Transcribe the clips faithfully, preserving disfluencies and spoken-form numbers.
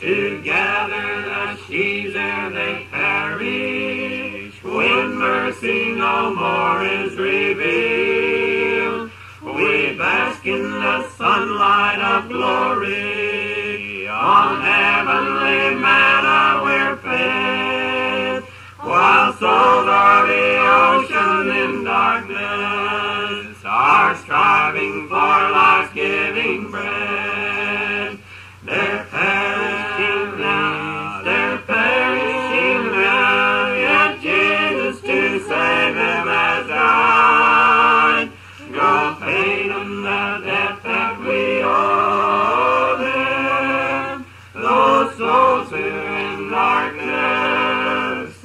to gather the sheaves ere they perish. When mercy no more is revealed, we bask in the sunlight of glory. On heavenly manna we're fed, while souls are the ocean in darkness, are striving for life's giving bread. They're perishing now, they're perishing now, yet Jesus to save them has died. Go pay them the debt that we owe them, those souls who in darkness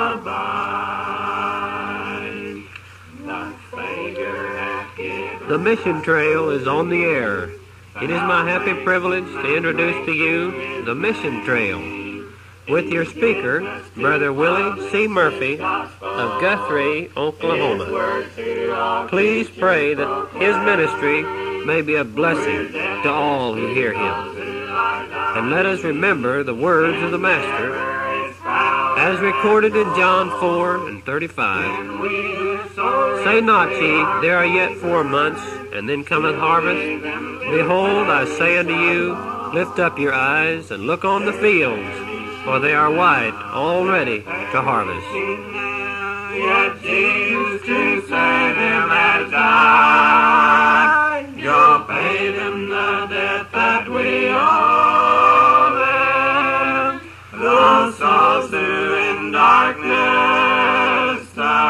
abide. The Savior hath given. The mission trail is on the air. It is my happy privilege to introduce to you the Mission Trail with your speaker, Brother Willie C. Murphy of Guthrie, Oklahoma. Please pray that his ministry may be a blessing to all who hear him. And let us remember the words of the Master as recorded in John four and thirty-five. Say not ye, there are yet four months, and then cometh harvest. Behold, I say unto you, lift up your eyes and look on the fields, for they are white already to harvest. Yet Jesus to save them has died. Go pay them the debt that we owe them, those souls who in darkness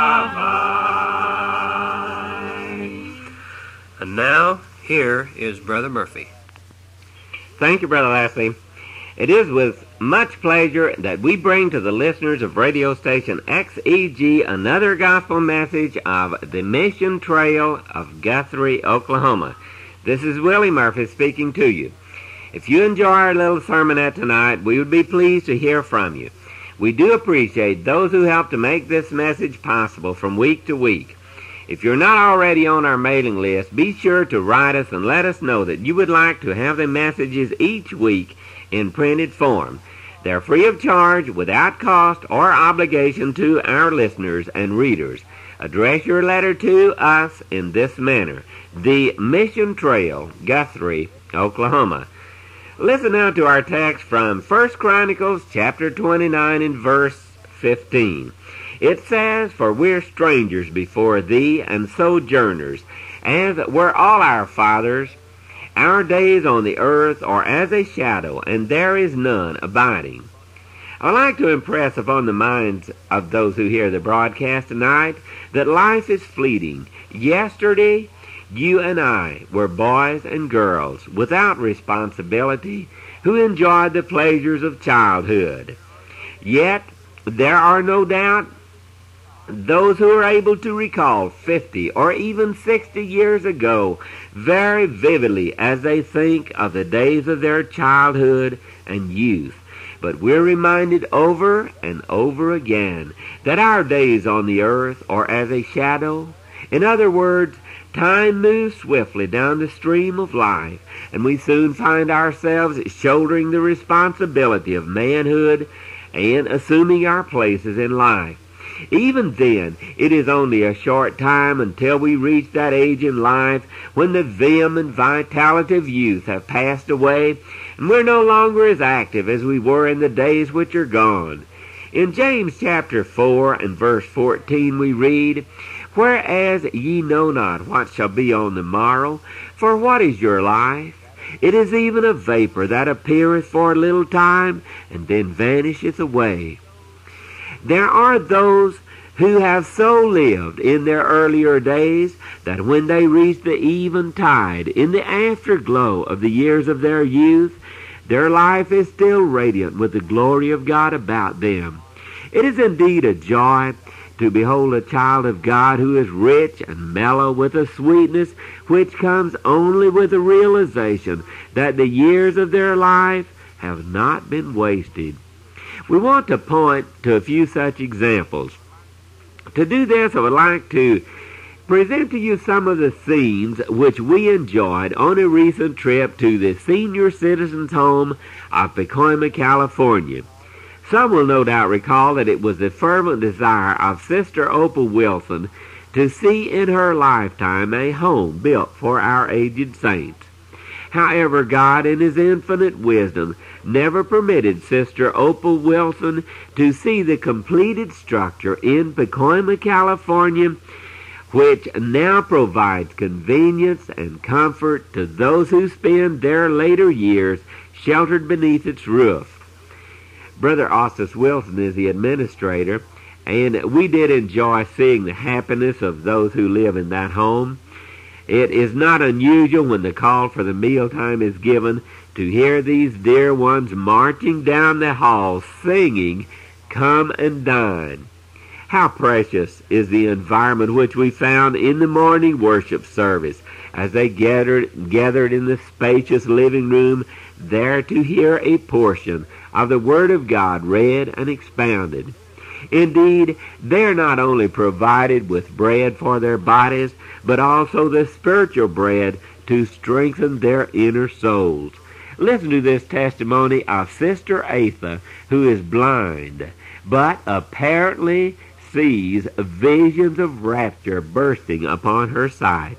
abide. And now, here is Brother Murphy. Thank you, Brother Lassie. It is with much pleasure that we bring to the listeners of radio station X E G another gospel message of the Mission Trail of Guthrie, Oklahoma. This is Willie Murphy speaking to you. If you enjoy our little sermonette tonight, we would be pleased to hear from you. We do appreciate those who help to make this message possible from week to week. If you're not already on our mailing list, be sure to write us and let us know that you would like to have the messages each week in printed form. They're free of charge, without cost or obligation to our listeners and readers. Address your letter to us in this manner: The Mission Trail, Guthrie, Oklahoma. Listen now to our text from First Chronicles chapter twenty-nine and verse fifteen. It says, For we're strangers before thee, and sojourners, as were all our fathers. Our days on the earth are as a shadow, and there is none abiding. I would like to impress upon the minds of those who hear the broadcast tonight that life is fleeting. Yesterday, you and I were boys and girls without responsibility who enjoyed the pleasures of childhood. Yet, there are no doubt those who are able to recall fifty or even sixty years ago very vividly as they think of the days of their childhood and youth. But we're reminded over and over again that our days on the earth are as a shadow. In other words, time moves swiftly down the stream of life, and we soon find ourselves shouldering the responsibility of manhood and assuming our places in life. Even then, it is only a short time until we reach that age in life when the vim and vitality of youth have passed away, and we're no longer as active as we were in the days which are gone. In James chapter four and verse fourteen we read, Whereas ye know not what shall be on the morrow, for what is your life? It is even a vapor that appeareth for a little time, and then vanisheth away. There are those who have so lived in their earlier days that when they reach the eventide, in the afterglow of the years of their youth, their life is still radiant with the glory of God about them. It is indeed a joy to behold a child of God who is rich and mellow with a sweetness which comes only with the realization that the years of their life have not been wasted. We want to point to a few such examples. To do this, I would like to present to you some of the scenes which we enjoyed on a recent trip to the Senior Citizens Home of Pacoima, California. Some will no doubt recall that it was the fervent desire of Sister Opal Wilson to see in her lifetime a home built for our aged saints. However, God in His infinite wisdom never permitted Sister Opal Wilson to see the completed structure in Pacoima, California, which now provides convenience and comfort to those who spend their later years sheltered beneath its roof. Brother Ostis Wilson is the administrator, and we did enjoy seeing the happiness of those who live in that home. It is not unusual when the call for the mealtime is given to hear these dear ones marching down the hall singing, "Come and Dine." How precious is the environment which we found in the morning worship service as they gathered, gathered in the spacious living room there to hear a portion of the Word of God read and expounded. Indeed, they are not only provided with bread for their bodies, but also the spiritual bread to strengthen their inner souls. Listen to this testimony of Sister Atha, who is blind, but apparently sees visions of rapture bursting upon her sight.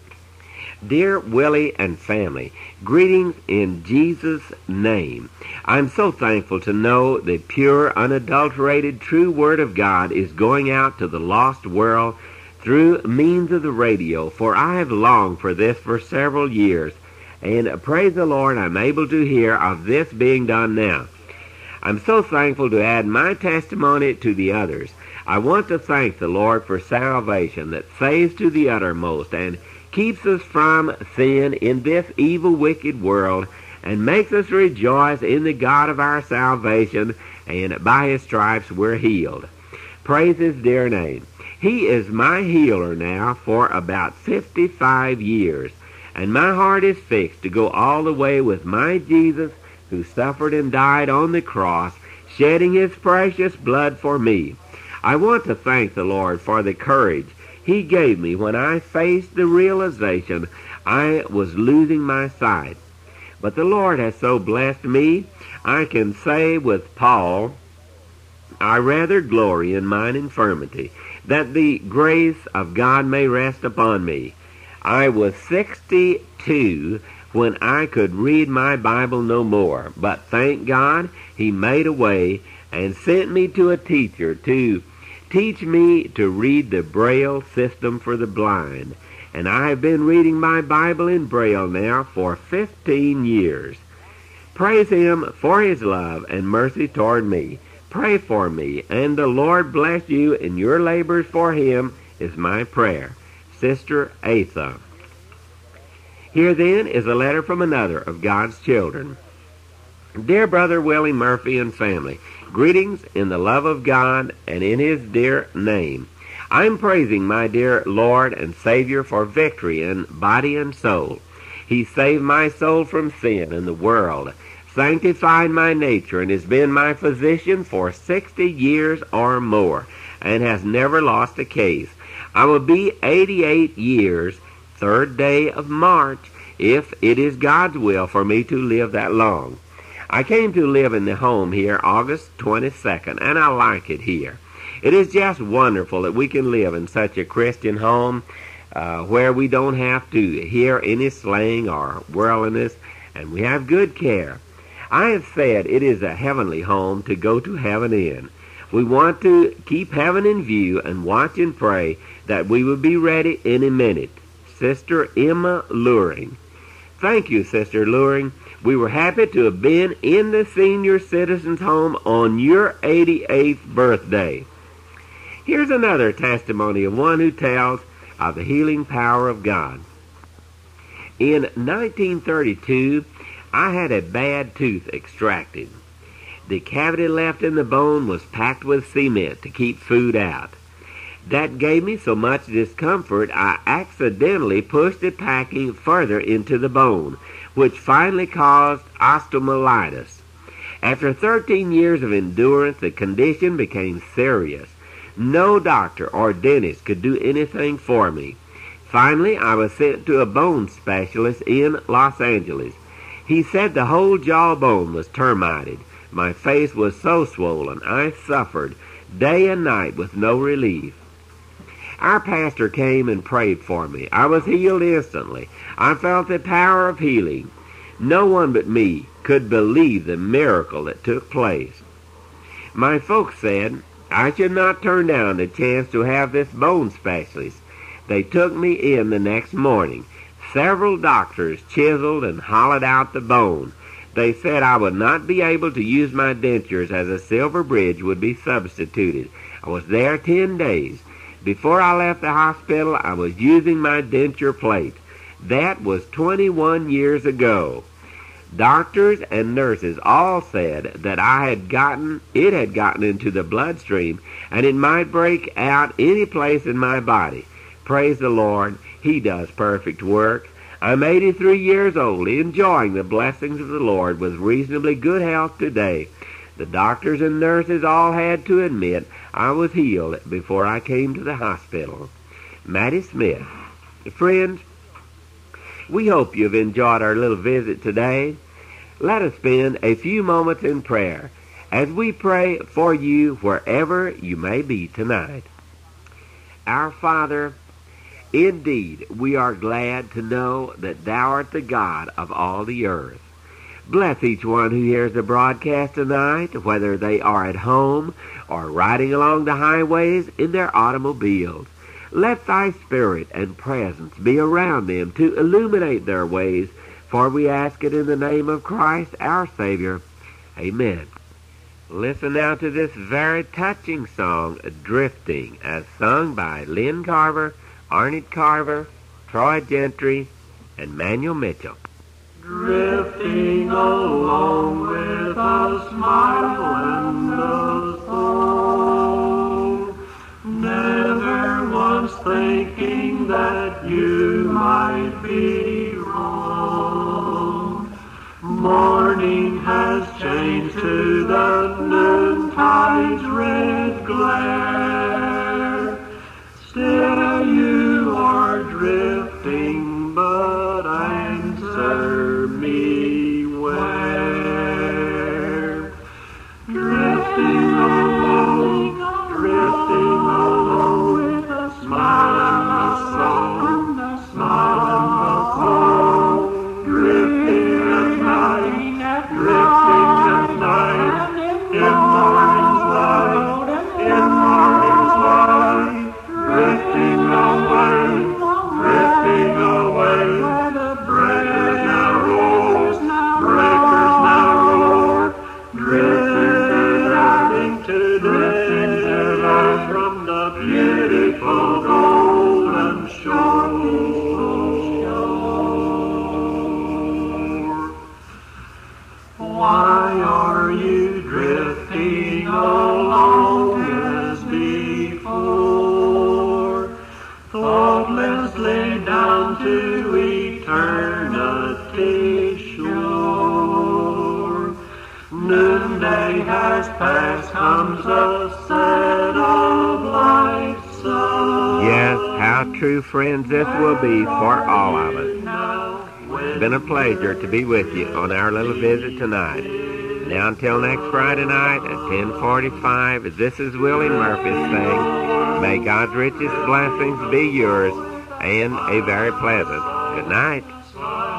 Dear Willie and family, greetings in Jesus' name. I'm so thankful to know the pure, unadulterated, true Word of God is going out to the lost world through means of the radio, for I have longed for this for several years, and praise the Lord, I'm able to hear of this being done now. I'm so thankful to add my testimony to the others. I want to thank the Lord for salvation that saves to the uttermost and keeps us from sin in this evil, wicked world, and makes us rejoice in the God of our salvation, and by His stripes we're healed. Praise His dear name. He is my healer now for about fifty-five years, and my heart is fixed to go all the way with my Jesus, who suffered and died on the cross, shedding His precious blood for me. I want to thank the Lord for the courage He gave me when I faced the realization I was losing my sight. But the Lord has so blessed me, I can say with Paul, I rather glory in mine infirmity, that the grace of God may rest upon me. I was sixty-two when I could read my Bible no more, but thank God He made a way and sent me to a teacher to teach me to read the Braille system for the blind, and I have been reading my Bible in Braille now for fifteen years. Praise Him for His love and mercy toward me. Pray for me, and the Lord bless you in your labors for Him is my prayer. Sister Atha. Here then is a letter from another of God's children. Dear Brother Willie Murphy and family, greetings in the love of God and in His dear name. I'm praising my dear Lord and Savior for victory in body and soul. He saved my soul from sin and the world, sanctified my nature, and has been my physician for sixty years or more, and has never lost a case. I will be eighty-eight years, third day of March, if it is God's will for me to live that long. I came to live in the home here August twenty-second, and I like it here. It is just wonderful that we can live in such a Christian home uh, where we don't have to hear any slang or worldliness, and we have good care. I have said it is a heavenly home to go to heaven in. We want to keep heaven in view and watch and pray that we will be ready in a minute. Sister Emma Luring. Thank you, Sister Luring. We were happy to have been in the Senior Citizens Home on your eighty-eighth birthday. Here's another testimony of one who tells of the healing power of God. In nineteen thirty-two, I had a bad tooth extracted. The cavity left in the bone was packed with cement to keep food out. That gave me so much discomfort, I accidentally pushed the packing further into the bone, which finally caused osteomyelitis. After thirteen years of endurance, the condition became serious. No doctor or dentist could do anything for me. Finally, I was sent to a bone specialist in Los Angeles. He said the whole jawbone was termited. My face was so swollen, I suffered day and night with no relief. Our pastor came and prayed for me. I was healed instantly. I felt the power of healing. No one but me could believe the miracle that took place. My folks said I should not turn down the chance to have this bone specialist. They took me in the next morning. Several doctors chiseled and hollowed out the bone. They said I would not be able to use my dentures as a silver bridge would be substituted. I was there ten days. Before I left the hospital, I was using my denture plate. That was twenty-one years ago. Doctors and nurses all said that I had gotten, it had gotten into the bloodstream, and it might break out any place in my body. Praise the Lord, He does perfect work. I'm eighty-three years old, enjoying the blessings of the Lord with reasonably good health today. The doctors and nurses all had to admit I was healed before I came to the hospital. Mattie Smith. Friends, we hope you've enjoyed our little visit today. Let us spend a few moments in prayer as we pray for you wherever you may be tonight. Our Father, indeed, we are glad to know that Thou art the God of all the earth. Bless each one who hears the broadcast tonight, whether they are at home or riding along the highways in their automobiles. Let Thy Spirit and presence be around them to illuminate their ways, for we ask it in the name of Christ our Savior. Amen. Listen now to this very touching song, Drifting, as sung by Lynn Carver, Arnett Carver, Troy Gentry, and Manuel Mitchell. Drifting along with a smile and a song, never once thinking that you might be wrong. Morning has changed to the noontide's red glare. Still you are drifting, but answer me where. Drifting along, drifting along with a smile and a song, a smile and a song. Drifting at night, drifting at night, in morning's light, in morning's light. Drifting away, drifting away. Breakers now roar, breakers now roar. Drifting to drifting to life from the beautiful golden shore. Why are you drifting along as before? Thoughtlessly down to eternity shore. Noonday has passed, comes the set of life's sun. Yes, how true, friends, this will be for all of us. It's been a pleasure to be with you on our little visit tonight. Now until next Friday night at ten forty-five, this is Willie Murphy saying, may God's richest blessings be yours, and a very pleasant good night.